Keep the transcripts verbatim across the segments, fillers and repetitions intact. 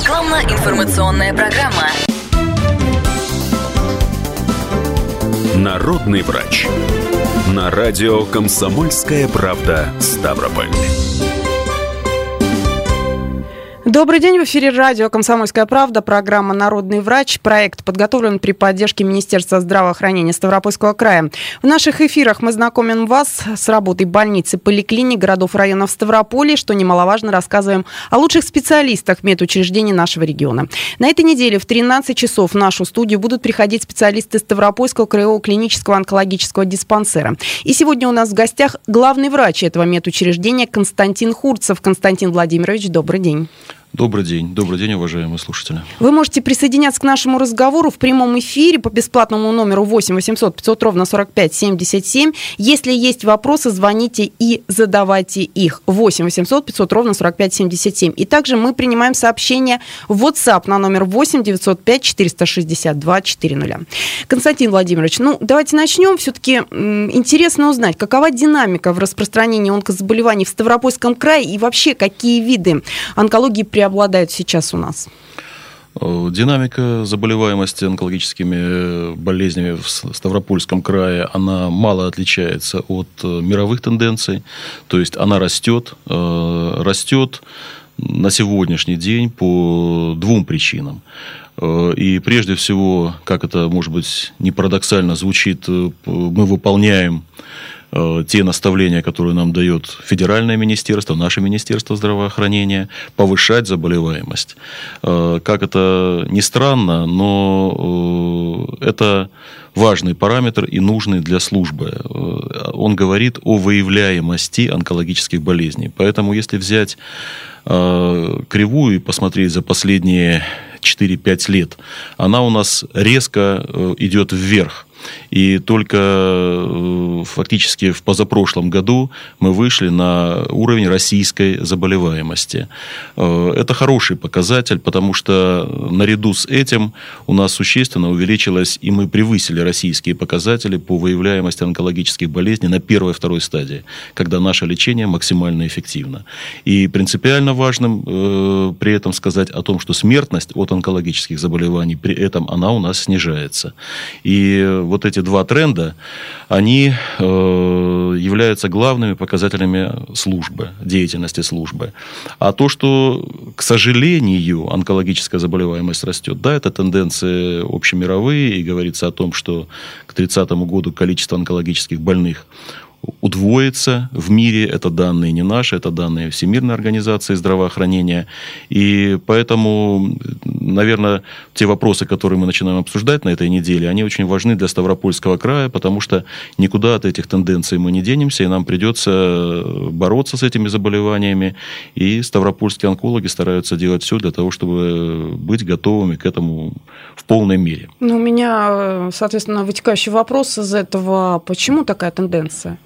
Рекламно-информационная программа. Народный врач. На радио «Комсомольская правда» Ставрополь. Добрый день, в эфире радио «Комсомольская правда», программа «Народный врач». Проект подготовлен при поддержке Министерства здравоохранения Ставропольского края. В наших эфирах мы знакомим вас с работой больниц и поликлиник городов и районов Ставрополя, что немаловажно, рассказываем о лучших специалистах медучреждений нашего региона. На этой неделе в тринадцать часов в нашу студию будут приходить специалисты Ставропольского краевого клинического онкологического диспансера. И сегодня у нас в гостях главный врач этого медучреждения Константин Хурцев. Константин Владимирович, добрый день. Добрый день. Добрый день, уважаемые слушатели. Вы можете присоединяться к нашему разговору в прямом эфире по бесплатному номеру восемь восемьсот пятьсот ровно сорок пять семьдесят семь. Если есть вопросы, звоните и задавайте их. восемь восемьсот пятьсот ровно сорок пять семьдесят семь. И также мы принимаем сообщения в WhatsApp на номер восемь девятьсот пять четыреста шестьдесят два четыреста. Константин Владимирович, ну давайте начнем. Все-таки м, интересно узнать, какова динамика в распространении онкозаболеваний в Ставропольском крае и вообще какие виды онкологии преобладают сейчас у нас? Динамика заболеваемости онкологическими болезнями в Ставропольском крае, она мало отличается от мировых тенденций. То есть она растет, растет на сегодняшний день по двум причинам. И прежде всего, как это, может быть, не парадоксально звучит, мы выполняем те наставления, которые нам дает федеральное министерство, наше Министерство здравоохранения, повышать заболеваемость. Как это ни странно, но это важный параметр и нужный для службы. Он говорит о выявляемости онкологических болезней. Поэтому, если взять кривую и посмотреть за последние четыре-пять лет, она у нас резко идет вверх. И только фактически в позапрошлом году мы вышли на уровень российской заболеваемости. Это хороший показатель, потому что наряду с этим у нас существенно увеличилось, и мы превысили российские показатели по выявляемости онкологических болезней на первой и второй стадии, когда наше лечение максимально эффективно. И принципиально важным э, при этом сказать о том, что смертность от онкологических заболеваний, при этом она у нас снижается. И вот эти два тренда, они э, являются главными показателями службы, деятельности службы. А то, что, к сожалению, онкологическая заболеваемость растет, да, это тенденции общемировые, и говорится о том, что к тридцатому году количество онкологических больных удвоится в мире. Это данные не наши, это данные Всемирной организации здравоохранения. И поэтому, наверное, те вопросы, которые мы начинаем обсуждать на этой неделе, они очень важны для Ставропольского края, потому что никуда от этих тенденций мы не денемся, и нам придется бороться с этими заболеваниями. И ставропольские онкологи стараются делать все для того, чтобы быть готовыми к этому в полной мере. Ну, у меня, соответственно, вытекающий вопрос из этого. Почему такая тенденция?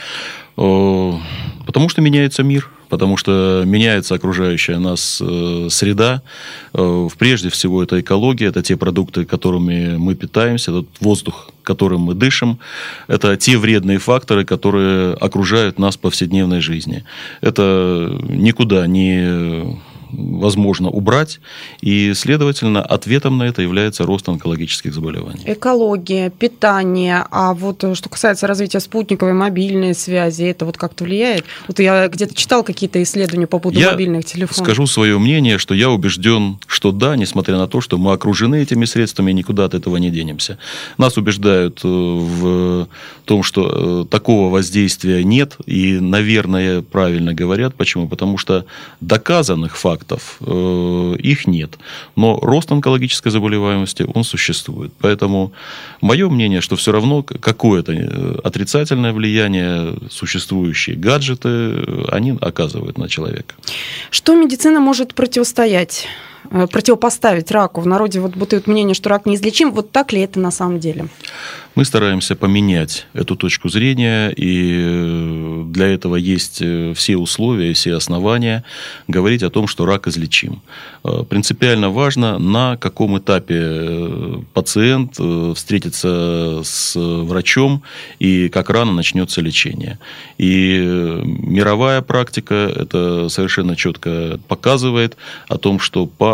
Потому что меняется мир, потому что меняется окружающая нас среда. Прежде всего, это экология, это те продукты, которыми мы питаемся, это воздух, которым мы дышим. Это те вредные факторы, которые окружают нас в повседневной жизни. Это никуда не возможно убрать, и, следовательно, ответом на это является рост онкологических заболеваний. Экология, питание, а вот что касается развития спутниковой мобильной связи, это вот как-то влияет? Вот я где-то читал какие-то исследования по поводу я мобильных телефонов. Скажу свое мнение, что я убежден, что да, несмотря на то, что мы окружены этими средствами, никуда от этого не денемся. Нас убеждают в том, что такого воздействия нет, и, наверное, правильно говорят. Почему? Потому что доказанных фактов их нет. Но рост онкологической заболеваемости, он существует. Поэтому мое мнение, что все равно какое-то отрицательное влияние существующие гаджеты, они оказывают на человека. Что медицина может противостоять, противопоставить раку? В народе вот бытует мнение, что рак неизлечим. Вот так ли это на самом деле? Мы стараемся поменять эту точку зрения, и для этого есть все условия, все основания говорить о том, что рак излечим. Принципиально важно, на каком этапе пациент встретится с врачом и как рано начнется лечение. И мировая практика это совершенно четко показывает о том, что по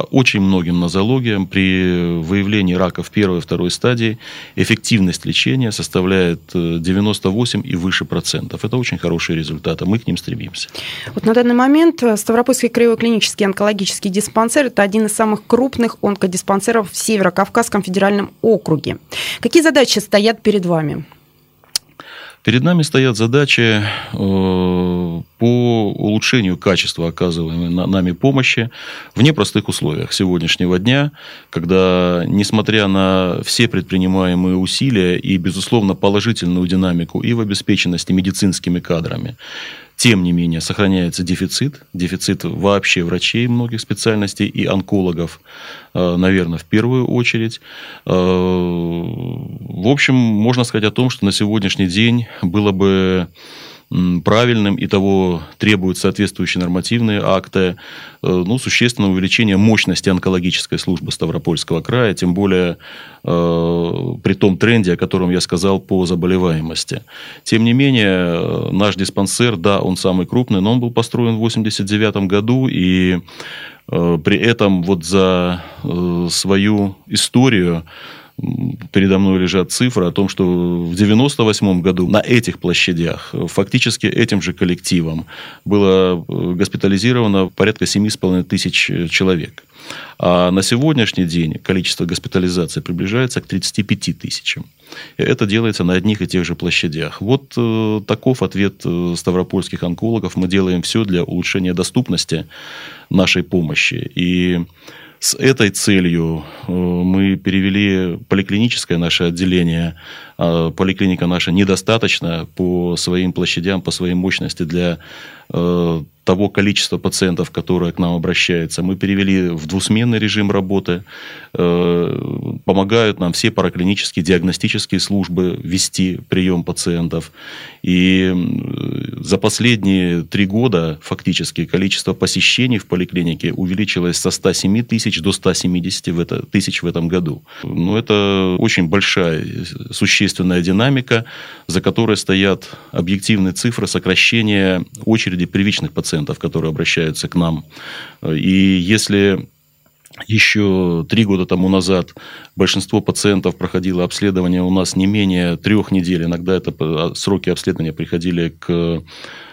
по очень многим нозологиям при выявлении рака в первой и второй стадии эффективность лечения составляет девяносто восемь и выше процентов. Это очень хорошие результаты, мы к ним стремимся. Вот на данный момент Ставропольский краевой клинический онкологический диспансер – это один из самых крупных онкодиспансеров в Северо-Кавказском федеральном округе. Какие задачи стоят перед вами? Перед нами стоят задачи по улучшению качества оказываемой нами помощи в непростых условиях сегодняшнего дня, когда, несмотря на все предпринимаемые усилия и, безусловно, положительную динамику и в обеспеченности медицинскими кадрами, тем не менее, сохраняется дефицит, дефицит вообще врачей многих специальностей и онкологов, наверное, в первую очередь. В общем, можно сказать о том, что на сегодняшний день было бы правильным, и того требуют соответствующие нормативные акты, ну, существенное увеличение мощности онкологической службы Ставропольского края, тем более э, при том тренде, о котором я сказал, по заболеваемости. Тем не менее, наш диспансер, да, он самый крупный, но он был построен в восемьдесят девятом году, и э, при этом вот за э, свою историю передо мной лежат цифры о том, что в девяносто восьмом году на этих площадях фактически этим же коллективом было госпитализировано порядка семь с половиной тысяч человек. А на сегодняшний день количество госпитализаций приближается к тридцати пяти тысячам. И это делается на одних и тех же площадях. Вот э, таков ответ ставропольских онкологов. Мы делаем все для улучшения доступности нашей помощи. И с этой целью мы перевели поликлиническое наше отделение. Поликлиника наша недостаточна по своим площадям, по своей мощности для того количества пациентов, которые к нам обращаются. Мы перевели в двусменный режим работы. Помогают нам все параклинические диагностические службы вести прием пациентов. И за последние три года фактически количество посещений в поликлинике увеличилось со ста семи тысяч до ста семидесяти тысяч в этом году. Но это очень большая, существенная динамика, за которой стоят объективные цифры сокращения очереди первичных пациентов, которые обращаются к нам. И если еще три года тому назад большинство пациентов проходило обследование у нас не менее трех недель, иногда это сроки обследования приходили к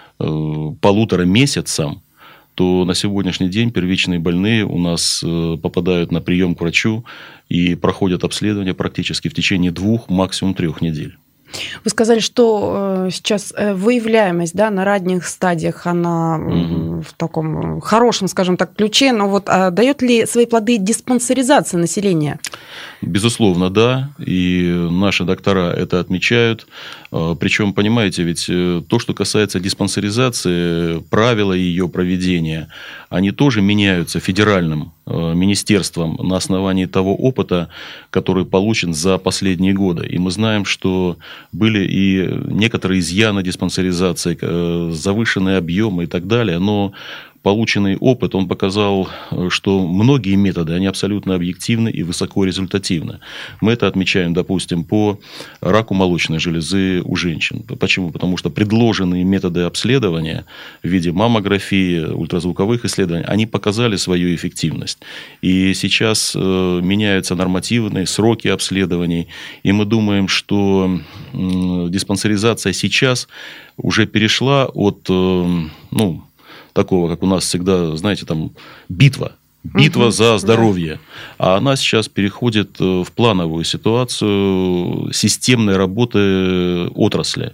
полутора месяцам, то на сегодняшний день первичные больные у нас попадают на прием к врачу и проходят обследование практически в течение двух, максимум трех недель. Вы сказали, что сейчас выявляемость, да, на ранних стадиях, она угу. в таком хорошем, скажем так, ключе, но вот а дает ли свои плоды диспансеризация населения? Безусловно, да, и наши доктора это отмечают. Причем, понимаете, ведь то, что касается диспансеризации, правила ее проведения, они тоже меняются федеральным министерством на основании того опыта, который получен за последние годы. И мы знаем, что были и некоторые изъяны диспансеризации, завышенные объемы и так далее, но полученный опыт, он показал, что многие методы, они абсолютно объективны и высокорезультативны. Мы это отмечаем, допустим, по раку молочной железы у женщин. Почему? Потому что предложенные методы обследования в виде маммографии, ультразвуковых исследований, они показали свою эффективность. И сейчас меняются нормативные сроки обследований, и мы думаем, что диспансеризация сейчас уже перешла от, ну, такого, как у нас всегда, знаете, там, битва. Битва угу, за здоровье. Да. А она сейчас переходит в плановую ситуацию системной работы отрасли.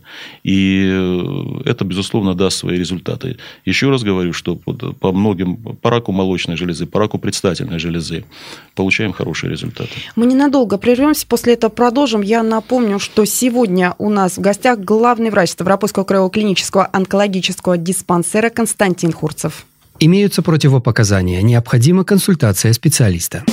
И это, безусловно, даст свои результаты. Еще раз говорю, что по многим, по раку молочной железы, по раку предстательной железы получаем хорошие результаты. Мы ненадолго прервемся, после этого продолжим. Я напомню, что сегодня у нас в гостях главный врач Ставропольского краевого клинического онкологического диспансера Константин Хурцев. Имеются противопоказания. Необходима консультация специалиста.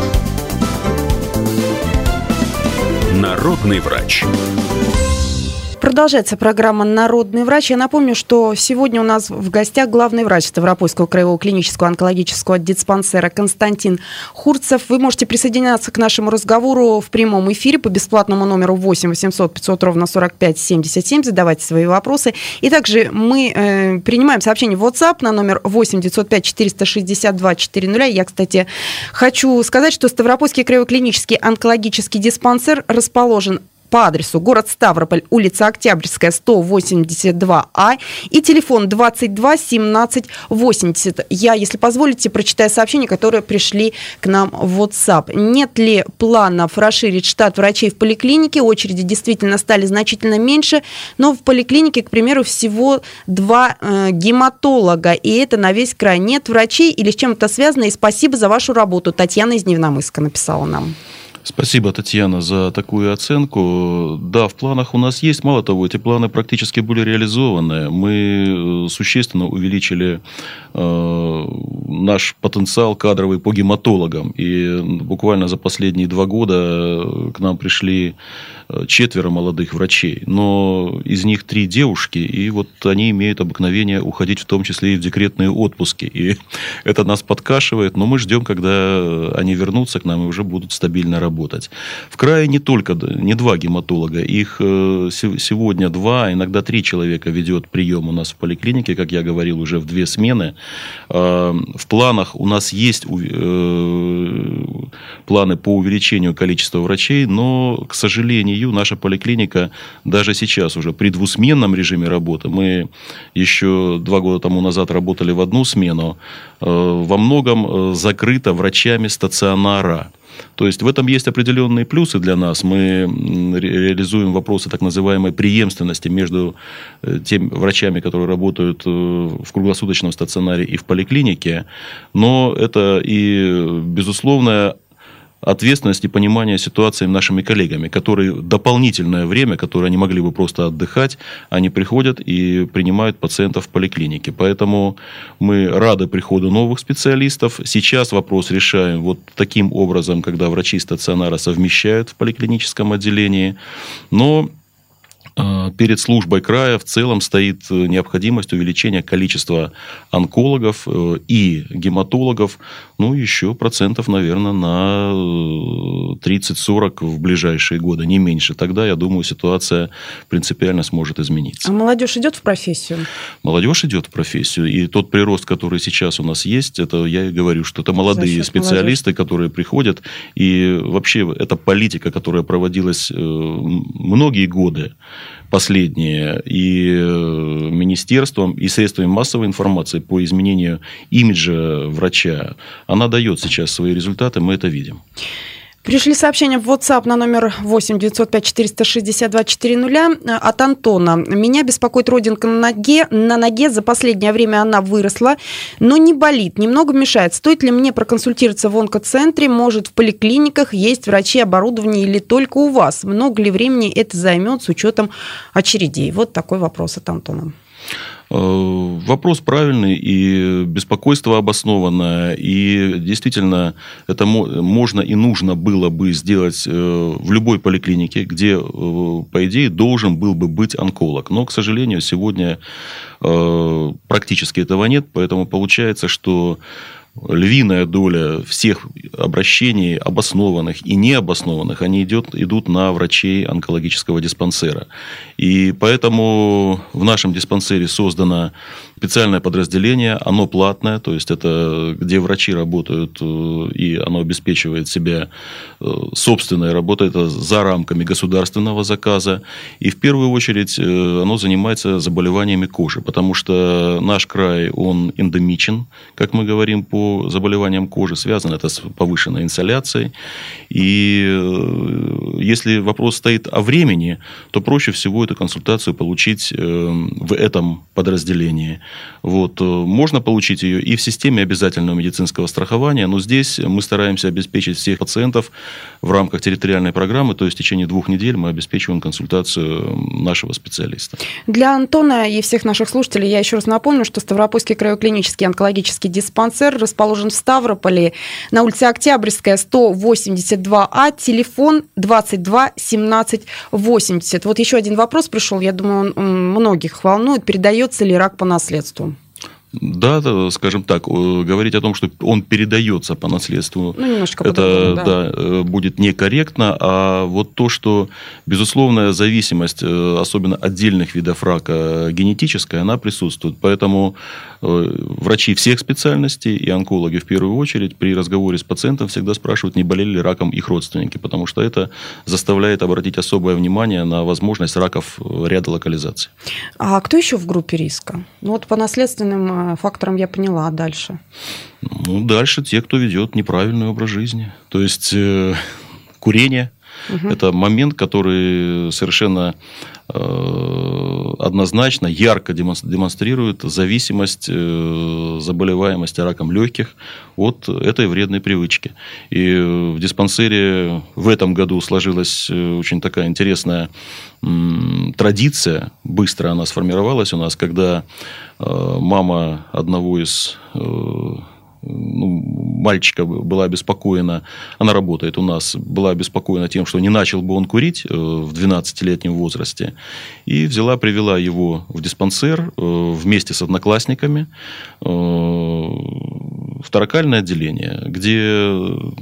Народный врач. Продолжается программа «Народный врач». Я напомню, что сегодня у нас в гостях главный врач Ставропольского краевого клинического онкологического диспансера Константин Хурцев. Вы можете присоединяться к нашему разговору в прямом эфире по бесплатному номеру восемь восемьсот пятьсот ровно сорок пять семьдесят семь. Задавайте свои вопросы. И также мы э, принимаем сообщение в WhatsApp на номер восемь девятьсот пять четыреста шестьдесят два четыреста. Я, кстати, хочу сказать, что Ставропольский краевой клинический онкологический диспансер расположен по адресу город Ставрополь, улица Октябрьская, сто восемьдесят два А и телефон двадцать два семнадцать восемьдесят. Я, если позволите, прочитаю сообщения, которые пришли к нам в WhatsApp. Нет ли планов расширить штат врачей в поликлинике? Очереди действительно стали значительно меньше, но в поликлинике, к примеру, всего два э, гематолога, и это на весь край. Нет врачей или с чем это связано? И спасибо за вашу работу. Татьяна из Невномысска написала нам. Спасибо, Татьяна, за такую оценку. Да, в планах у нас есть. Мало того, эти планы практически были реализованы. Мы существенно увеличили э, наш потенциал кадровый по гематологам. И буквально за последние два года к нам пришли четверо молодых врачей. Но из них три девушки. И вот они имеют обыкновение уходить в том числе и в декретные отпуски. И это нас подкашивает. Но мы ждем, когда они вернутся к нам и уже будут стабильно работать. Работать. В крае не только не два гематолога, их сегодня два, иногда три человека ведет прием у нас в поликлинике, как я говорил, уже в две смены. В планах у нас есть планы по увеличению количества врачей, но, к сожалению, наша поликлиника даже сейчас уже при двусменном режиме работы, мы еще два года тому назад работали в одну смену, во многом закрыта врачами стационара. То есть в этом есть определенные плюсы для нас. Мы реализуем вопросы так называемой преемственности между теми врачами, которые работают в круглосуточном стационаре и в поликлинике. Но это и безусловная ответственность и понимание ситуации нашими коллегами, которые дополнительное время, которое они могли бы просто отдыхать, они приходят и принимают пациентов в поликлинике. Поэтому мы рады приходу новых специалистов. Сейчас вопрос решаем вот таким образом, когда врачи стационара совмещают в поликлиническом отделении. Но перед службой края в целом стоит необходимость увеличения количества онкологов и гематологов, ну, еще процентов, наверное, на тридцать-сорок в ближайшие годы, не меньше. Тогда, я думаю, ситуация принципиально сможет измениться. А молодежь идет в профессию? Молодежь идет в профессию. И тот прирост, который сейчас у нас есть, это, я и говорю, что это молодые специалисты, молодежи, которые приходят. И вообще, эта политика, которая проводилась многие годы, последние, и министерством, и средствами массовой информации по изменению имиджа врача, она дает сейчас свои результаты, мы это видим. Пришли сообщения в WhatsApp на номер восемь девятьсот пять четыреста шестьдесят два четыреста от Антона. Меня беспокоит родинка на ноге. На ноге за последнее время она выросла, но не болит, немного мешает. Стоит ли мне проконсультироваться в онкоцентре? Может, в поликлиниках есть врачи, оборудование или только у вас? Много ли времени это займет с учетом очередей? Вот такой вопрос от Антона. Вопрос правильный, и беспокойство обоснованное, и действительно это можно и нужно было бы сделать в любой поликлинике, где, по идее, должен был бы быть онколог. Но, к сожалению, сегодня практически этого нет, поэтому получается, что львиная доля всех обращений, обоснованных и необоснованных, они идут, идут на врачей онкологического диспансера. И поэтому в нашем диспансере создано специальное подразделение, оно платное, то есть это где врачи работают, и оно обеспечивает себя собственной работой, это за рамками государственного заказа. И в первую очередь оно занимается заболеваниями кожи, потому что наш край, он эндемичен, как мы говорим, по заболеваниям кожи, связано это с повышенной инсоляцией. И если вопрос стоит о времени, то проще всего эту консультацию получить в этом подразделении. Вот. Можно получить ее и в системе обязательного медицинского страхования, но здесь мы стараемся обеспечить всех пациентов в рамках территориальной программы, то есть в течение двух недель мы обеспечиваем консультацию нашего специалиста. Для Антона и всех наших слушателей я еще раз напомню, что Ставропольский краевой клинический онкологический диспансер расположен в Ставрополе на улице Октябрьская, сто восемьдесят два А, телефон двадцать два семнадцать восемьдесят. Вот еще один вопрос пришел, я думаю, он многих волнует. Передается ли рак по наследству? Да, скажем так, говорить о том, что он передается по наследству, ну, немножко это да. Да, будет некорректно, а вот то, что безусловная зависимость, особенно отдельных видов рака, генетическая, она присутствует. Поэтому врачи всех специальностей и онкологи в первую очередь при разговоре с пациентом всегда спрашивают, не болели ли раком их родственники, потому что это заставляет обратить особое внимание на возможность раков ряда локализаций. А кто еще в группе риска? Ну вот по наследственным факторам я поняла, а дальше? Ну, дальше те, кто ведет неправильный образ жизни. То есть, э, курение. Угу. Это момент, который совершенно э, однозначно, ярко демонстрирует зависимость э, заболеваемости раком легких от этой вредной привычки. И в диспансере в этом году сложилась очень такая интересная э, традиция, быстро она сформировалась у нас, когда э, мама одного из... Э, Ну, мальчика была обеспокоена, она работает у нас, была обеспокоена тем, что не начал бы он курить в двенадцатилетнем возрасте, и взяла, привела его в диспансер вместе с одноклассниками в торакальное отделение, где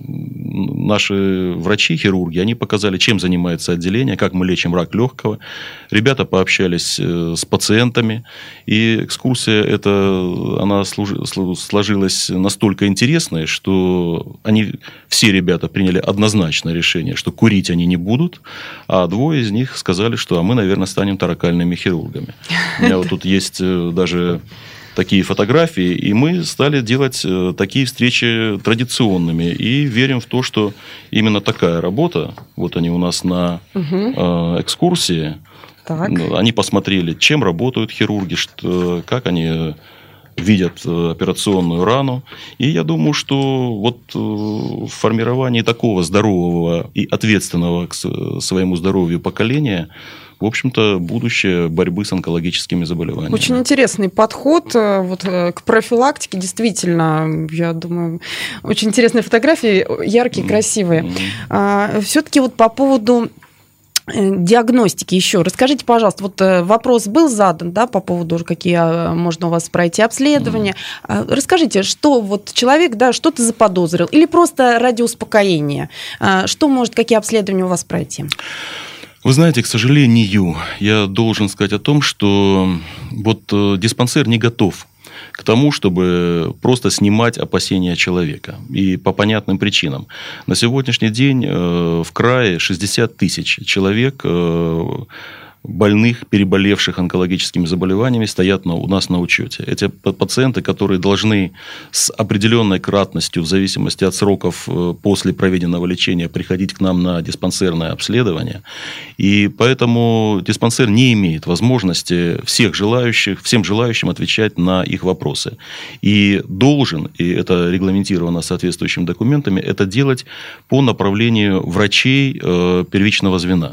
наши врачи, хирурги, они показали, чем занимается отделение, как мы лечим рак легкого. Ребята пообщались с пациентами, и экскурсия эта, она сложилась настолько интересная, что они, все ребята приняли однозначное решение, что курить они не будут, а двое из них сказали, что а мы, наверное, станем торакальными хирургами. У меня вот тут есть даже такие фотографии, и мы стали делать такие встречи традиционными, и верим в то, что именно такая работа, вот они у нас на угу. экскурсии, так. Они посмотрели, чем работают хирурги, что, как они видят операционную рану. И я думаю, что вот в формировании такого здорового и ответственного к своему здоровью поколения, в общем-то, будущее борьбы с онкологическими заболеваниями. Очень интересный подход вот, к профилактике. Действительно, я думаю, очень интересные фотографии, яркие, красивые. Mm-hmm. Все-таки вот по поводу диагностики еще. Расскажите, пожалуйста, вот вопрос был задан, да, по поводу, какие можно у вас пройти обследования. Mm. Расскажите, что вот человек, да, что-то заподозрил, или просто ради успокоения, что может, какие обследования у вас пройти? Вы знаете, к сожалению, я должен сказать о том, что вот диспансер не готов к тому, чтобы просто снимать опасения человека. И по понятным причинам. На сегодняшний день в крае шестьдесят тысяч человек больных, переболевших онкологическими заболеваниями, стоят на, у нас на учете. Эти пациенты, которые должны с определенной кратностью, в зависимости от сроков после проведенного лечения, приходить к нам на диспансерное обследование. И поэтому диспансер не имеет возможности всех желающих, всем желающим отвечать на их вопросы. И должен, и это регламентировано соответствующими документами, это делать по направлению врачей первичного звена.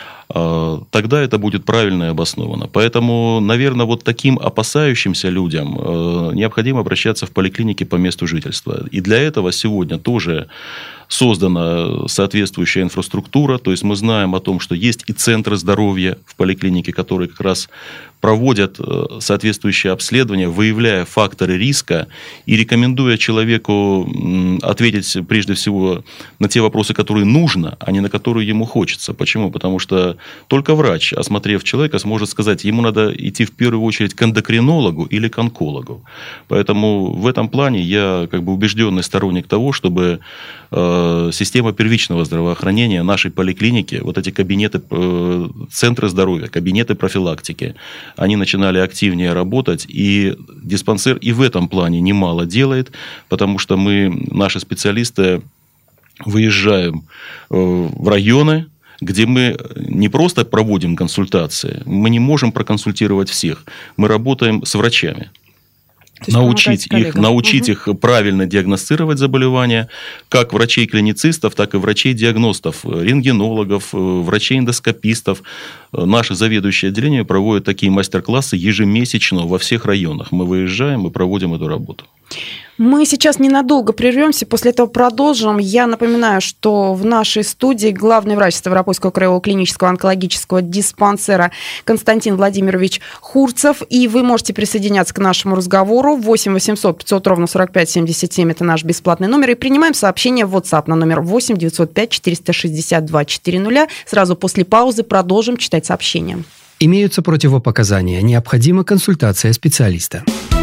Тогда это будет правильно и обосновано. Поэтому, наверное, вот таким опасающимся людям необходимо обращаться в поликлинике по месту жительства. И для этого сегодня тоже создана соответствующая инфраструктура. То есть мы знаем о том, что есть и центры здоровья в поликлинике, которые как раз проводят соответствующее обследование, выявляя факторы риска и рекомендуя человеку ответить прежде всего на те вопросы, которые нужно, а не на которые ему хочется. Почему? Потому что только врач, осмотрев человека, сможет сказать, ему надо идти в первую очередь к эндокринологу или к онкологу. Поэтому в этом плане я как бы убежденный сторонник того, чтобы э, система первичного здравоохранения нашей поликлиники, вот эти кабинеты, э, центры здоровья, кабинеты профилактики, они начинали активнее работать, и диспансер и в этом плане немало делает, потому что мы, наши специалисты, выезжаем в районы, где мы не просто проводим консультации, мы не можем проконсультировать всех. Мы работаем с врачами. Научить их, научить угу. их правильно диагностировать заболевания, как врачей-клиницистов, так и врачей-диагностов, рентгенологов, врачей-эндоскопистов. Наши заведующие отделения проводят такие мастер-классы ежемесячно во всех районах. Мы выезжаем и проводим эту работу. Мы сейчас ненадолго прервемся, после этого продолжим. Я напоминаю, что в нашей студии главный врач Ставропольского краевого клинического онкологического диспансера Константин Владимирович Хурцев. И вы можете присоединяться к нашему разговору. восемь восемьсот пятьсот ровно сорок пять семьдесят семь – это наш бесплатный номер. И принимаем сообщение в WhatsApp на номер восемь девятьсот пять четыреста шестьдесят два четыреста. Сразу после паузы продолжим читать сообщения. Имеются противопоказания. Необходима консультация специалиста.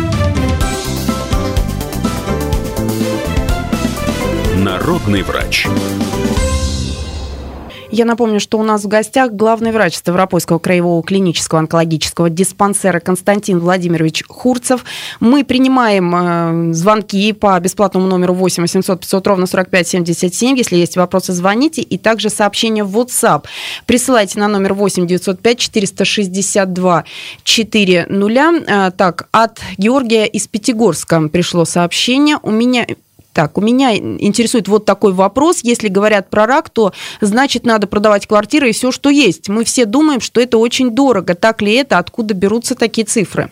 Народный врач. Я напомню, что у нас в гостях главный врач Ставропольского краевого клинического онкологического диспансера Константин Владимирович Хурцев. Мы принимаем э, звонки по бесплатному номеру восемь восемьсот пятьсот ровно сорок пять семьдесят семь. Если есть вопросы, звоните. И также сообщения в WhatsApp. Присылайте на номер восемь девятьсот пять четыреста шестьдесят два четыреста. Э, так, от Георгия из Пятигорска пришло сообщение. У меня... Так, у меня интересует вот такой вопрос. Если говорят про рак, то значит надо продавать квартиры и все, что есть. Мы все думаем, что это очень дорого. Так ли это? Откуда берутся такие цифры?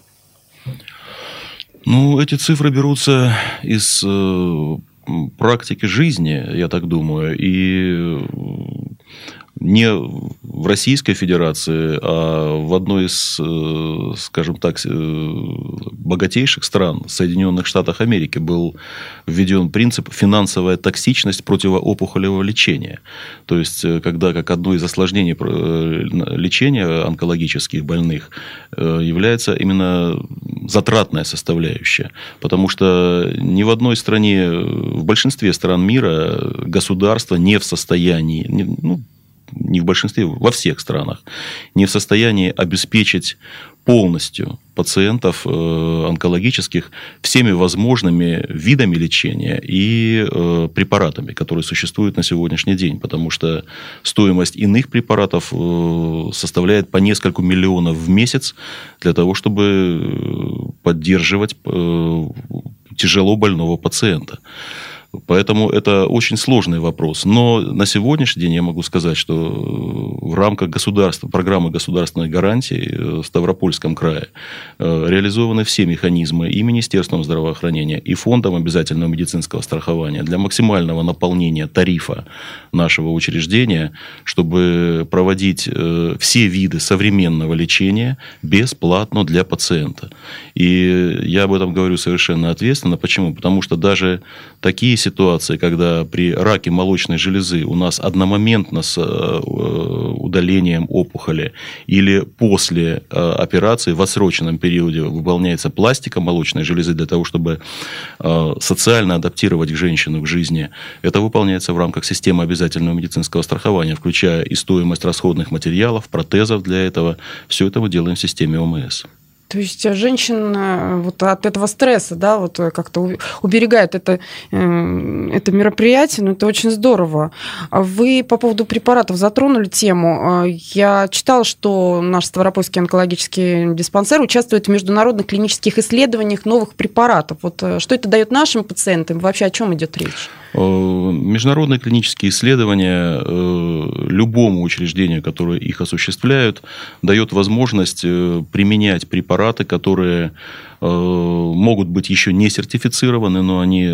Ну, эти цифры берутся из э, практики жизни, я так думаю. И не в Российской Федерации, а в одной из, скажем так, богатейших стран, Соединенных Штатах Америки, был введен принцип финансовая токсичность противоопухолевого лечения. То есть, когда как одно из осложнений лечения онкологических больных является именно затратная составляющая. Потому что ни в одной стране, в большинстве стран мира государство не в состоянии, ну, не в большинстве, во всех странах, не в состоянии обеспечить полностью пациентов онкологических всеми возможными видами лечения и препаратами, которые существуют на сегодняшний день. Потому что стоимость иных препаратов составляет по несколько миллионов в месяц для того, чтобы поддерживать тяжело больного пациента. Поэтому это очень сложный вопрос. Но на сегодняшний день я могу сказать, что в рамках государства, программы государственной гарантии в Ставропольском крае реализованы все механизмы и Министерством здравоохранения, и Фондом обязательного медицинского страхования для максимального наполнения тарифа нашего учреждения, чтобы проводить все виды современного лечения бесплатно для пациента. И я об этом говорю совершенно ответственно. Почему? Потому что даже такие ситуации, когда при раке молочной железы у нас одномоментно с удалением опухоли или после операции в отсроченном периоде выполняется пластика молочной железы для того, чтобы социально адаптировать женщину к жизни, это выполняется в рамках системы обязательного медицинского страхования, включая и стоимость расходных материалов, протезов для этого. Все это мы делаем в системе ОМС. То есть женщин вот от этого стресса, да, вот как-то уберегает это, это мероприятие, но это очень здорово. Вы по поводу препаратов затронули тему. Я читала, что наш Ставропольский онкологический диспансер участвует в международных клинических исследованиях новых препаратов. Вот что это дает нашим пациентам? Вообще о чем идет речь? Международные клинические исследования любому учреждению, которое их осуществляют, дает возможность применять препараты, которые могут быть еще не сертифицированы, но они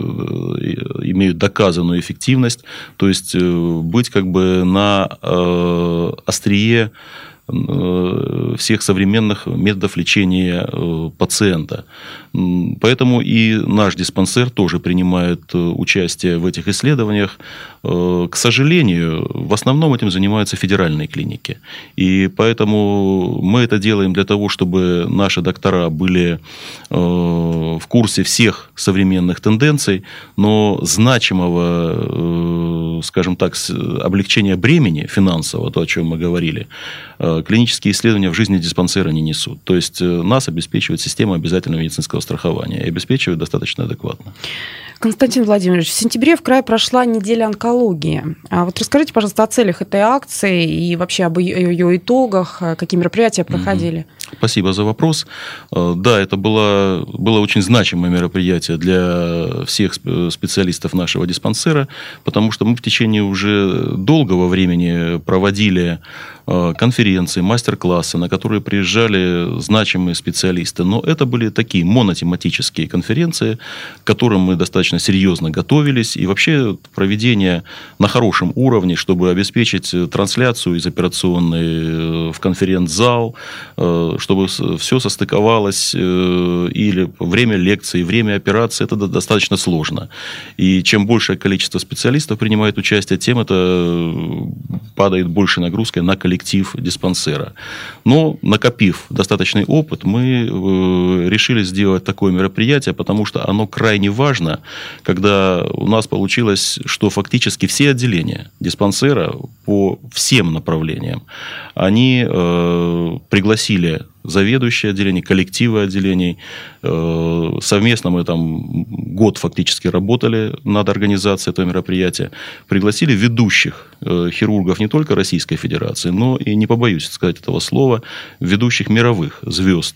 имеют доказанную эффективность, то есть быть как бы на острие всех современных методов лечения пациента. Поэтому и наш диспансер тоже принимает участие в этих исследованиях. К сожалению, в основном этим занимаются федеральные клиники. И поэтому мы это делаем для того, чтобы наши доктора были в курсе всех современных тенденций, но значимого, скажем так, облегчения бремени финансового, то, о чем мы говорили, клинические исследования в жизни диспансера не несут. То есть нас обеспечивает система обязательного медицинского страхования и обеспечивает достаточно адекватно. Константин Владимирович, в сентябре в крае прошла неделя онкологии. А вот расскажите, пожалуйста, о целях этой акции и вообще об ее итогах, какие мероприятия проходили. Спасибо за вопрос. Да, это было, было очень значимое мероприятие для всех специалистов нашего диспансера, потому что мы в течение уже долгого времени проводили конференции, мастер-классы, на которые приезжали значимые специалисты. Но это были такие монотематические конференции, к которым мы достаточно серьезно готовились. И вообще проведение на хорошем уровне, чтобы обеспечить трансляцию из операционной в конференц-зал, чтобы все состыковалось, или время лекции, время операции, это достаточно сложно. И чем большее количество специалистов принимает участие, тем это падает больше нагрузкой на коллектив диспансера. Но, накопив достаточный опыт, мы решили сделать такое мероприятие, потому что оно крайне важно, когда у нас получилось, что фактически все отделения диспансера по всем направлениям, они э, пригласили заведующие отделений, коллективы отделений. Совместно мы там год фактически работали над организацией этого мероприятия. Пригласили ведущих хирургов не только Российской Федерации, но и, не побоюсь сказать этого слова, ведущих мировых звезд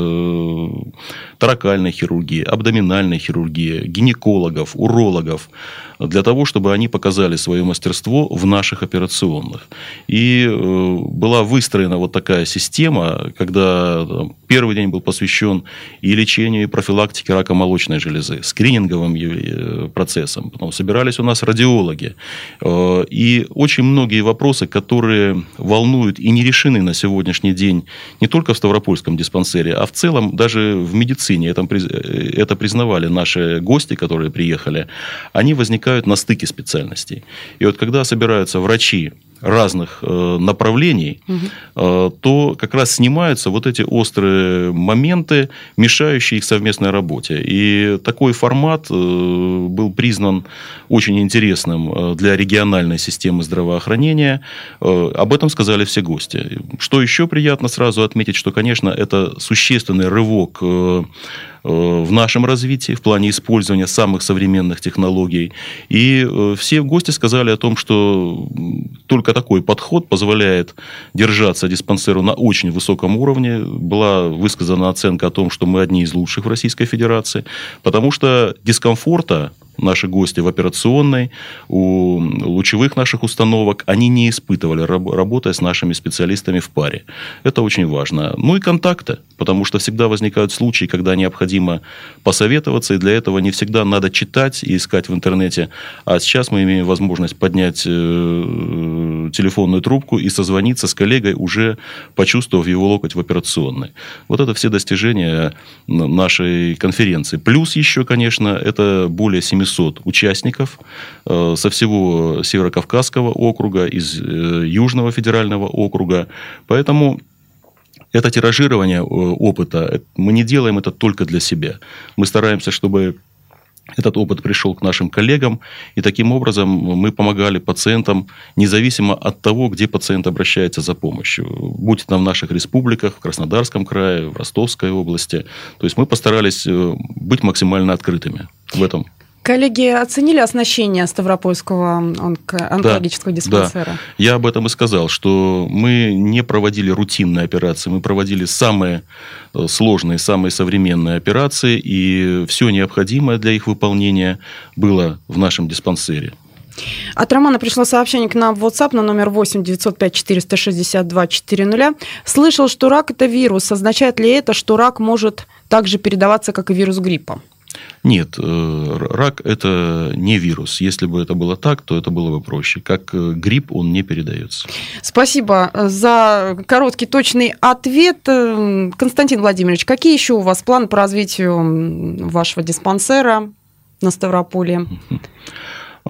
торакальной хирургии, абдоминальной хирургии, гинекологов, урологов, для того, чтобы они показали свое мастерство в наших операционных. И была выстроена вот такая система, когда там, первый день был посвящен и лечению, и профилактике рака молочной железы, скрининговым процессам. Потом собирались у нас радиологи. И очень многие вопросы, которые волнуют и не решены на сегодняшний день не только в Ставропольском диспансере, а в целом даже в медицине. Это, это признавали наши гости, которые приехали. Они возникают на стыке специальностей. И вот когда собираются врачи разных э, направлений, угу. э, то как раз снимаются вот эти острые моменты, мешающие их совместной работе. И такой формат э, был признан очень интересным для региональной системы здравоохранения. Э, об этом сказали все гости. Что еще приятно сразу отметить, что, конечно, это существенный рывок э, в нашем развитии, в плане использования самых современных технологий. И все гости сказали о том, что только такой подход позволяет держаться диспансеру на очень высоком уровне. Была высказана оценка о том, что мы одни из лучших в Российской Федерации, потому что дискомфорта наши гости в операционной, у лучевых наших установок, они не испытывали, работая с нашими специалистами в паре. Это очень важно. Ну и контакты, потому что всегда возникают случаи, когда необходимо посоветоваться, и для этого не всегда надо читать и искать в интернете. А сейчас мы имеем возможность поднять телефонную трубку и созвониться с коллегой, уже почувствовав его локоть в операционной. Вот это все достижения нашей конференции. Плюс еще, конечно, это более семисот участников со всего Северокавказского округа, из Южного федерального округа. Поэтому это тиражирование опыта, мы не делаем это только для себя. Мы стараемся, чтобы этот опыт пришел к нашим коллегам, и таким образом мы помогали пациентам, независимо от того, где пациент обращается за помощью. Будь это в наших республиках, в Краснодарском крае, в Ростовской области. То есть мы постарались быть максимально открытыми в этом. Коллеги оценили оснащение Ставропольского онко- онкологического да, диспансера? Да. Я об этом и сказал, что мы не проводили рутинные операции, мы проводили самые сложные, самые современные операции, и все необходимое для их выполнения было в нашем диспансере. От Романа пришло сообщение к нам в WhatsApp на номер восемь девятьсот пять четыреста шестьдесят два четыреста. Слышал, что рак – это вирус. Означает ли это, что рак может также передаваться, как и вирус гриппа? Нет, рак – это не вирус. Если бы это было так, то это было бы проще. Как грипп, он не передается. Спасибо за короткий, точный ответ. Константин Владимирович, какие еще у вас планы по развитию вашего диспансера на Ставрополье?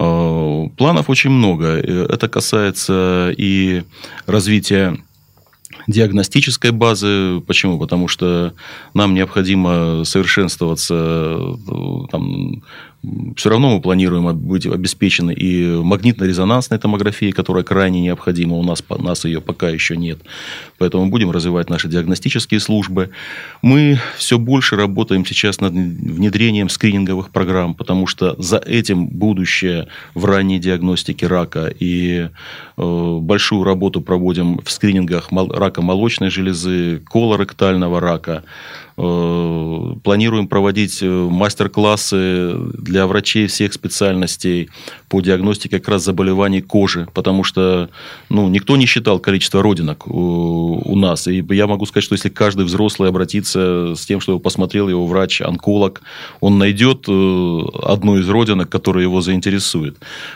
Планов очень много. Это касается и развития диагностической базы. Почему? Потому что нам необходимо совершенствоваться. Там, все равно мы планируем быть обеспечены и магнитно-резонансной томографией, которая крайне необходима. У нас, у нас ее пока еще нет. Поэтому будем развивать наши диагностические службы. Мы все больше работаем сейчас над внедрением скрининговых программ, потому что за этим будущее в ранней диагностике рака. И э, большую работу проводим в скринингах рака молочной железы, колоректального рака. Планируем проводить мастер-классы для врачей всех специальностей по диагностике как раз заболеваний кожи, потому что ну, никто не считал количество родинок у, у нас. И я могу сказать, что если каждый взрослый обратится с тем, что посмотрел его врач-онколог, он найдет одну из родинок, которая его заинтересует.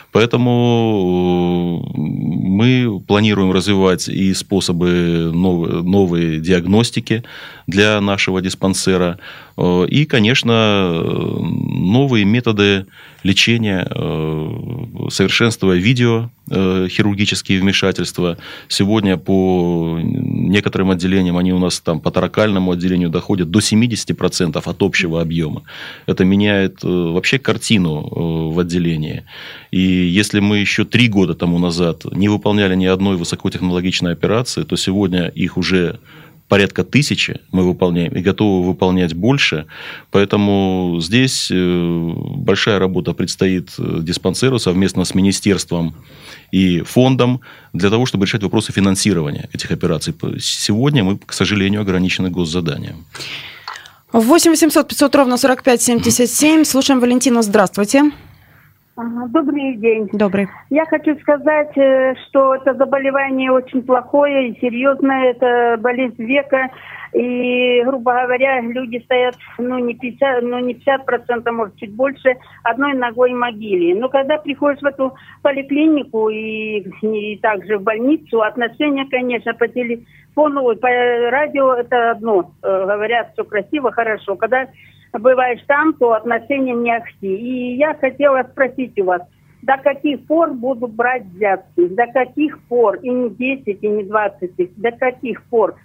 Поэтому мы планируем развивать и способы новые, новые диагностики для нашего диспансера. И, конечно, новые методы лечения, совершенствуя видеохирургические вмешательства. Сегодня по некоторым отделениям, они у нас там по торакальному отделению доходят до семьдесят процентов от общего объема. Это меняет вообще картину в отделении. И если мы еще три года тому назад не выполняли ни одной высокотехнологичной операции, то сегодня их уже порядка тысячи мы выполняем и готовы выполнять больше. Поэтому здесь большая работа предстоит диспансеру совместно с министерством и фондом для того, чтобы решать вопросы финансирования этих операций. Сегодня мы, к сожалению, ограничены госзаданием. восемь восемьсот пятьсот ровно сорок пять семьдесят семь. Слушаем Валентину. Здравствуйте. Добрый день. Добрый. Я хочу сказать, что это заболевание очень плохое и серьезное. Это болезнь века. И, грубо говоря, люди стоят, ну, не пятьдесят, ну, не пятьдесят процентов, может, чуть больше, одной ногой в могиле. Но когда приходишь в эту поликлинику и, и также в больницу, отношения, конечно, по телефону, по радио это одно. Говорят, все красиво, хорошо. Когда бываешь там, то отношения не ахти. И я хотела спросить у вас, до каких пор будут брать взятки? До каких пор? И не десять, и не двадцать. До каких пор?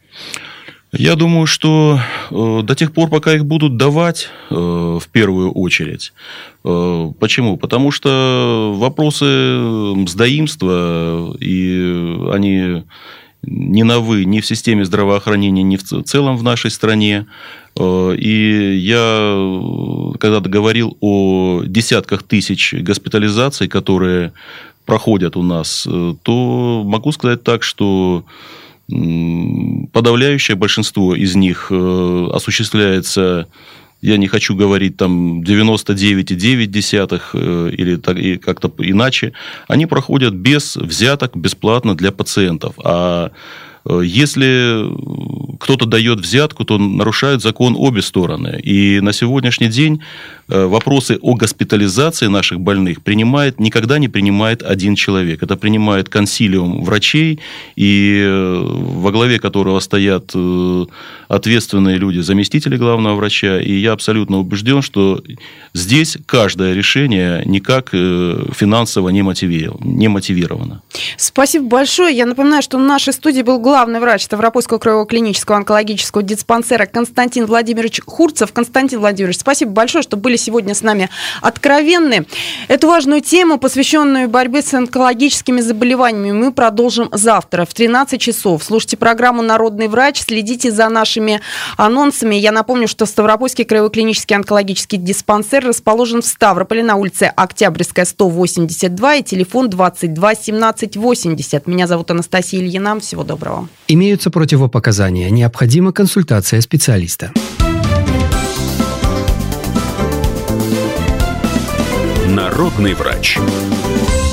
Я думаю, что э, до тех пор, пока их будут давать, э, в первую очередь. Э, почему? Потому что вопросы мздоимства, и они не новы ни в системе здравоохранения, ни в целом в нашей стране. И я, когда говорил о десятках тысяч госпитализаций, которые проходят у нас, то могу сказать так, что подавляющее большинство из них осуществляется, я не хочу говорить там девяносто девять целых девять десятых или так, и как-то иначе, они проходят без взяток, бесплатно для пациентов. А если кто-то дает взятку, то нарушают закон обе стороны. И на сегодняшний день вопросы о госпитализации наших больных принимает, никогда не принимает один человек. Это принимает консилиум врачей, и во главе которого стоят ответственные люди, заместители главного врача. И я абсолютно убежден, что здесь каждое решение никак финансово не мотивировано. Спасибо большое. Я напоминаю, что в нашей студии был главный врач Ставропольского краевого клинического онкологического диспансера Константин Владимирович Хурцев. Константин Владимирович, спасибо большое, что были сегодня с нами откровенны. Эту важную тему, посвященную борьбе с онкологическими заболеваниями, мы продолжим завтра в тринадцать часов. Слушайте программу «Народный врач», следите за нашими анонсами. Я напомню, что Ставропольский краевой клинический онкологический диспансер расположен в Ставрополе на улице Октябрьская, сто восемьдесят два, и телефон двадцать два семнадцать восемьдесят. Меня зовут Анастасия Ильина. Всего доброго. Имеются противопоказания. Необходима консультация специалиста. Народный врач.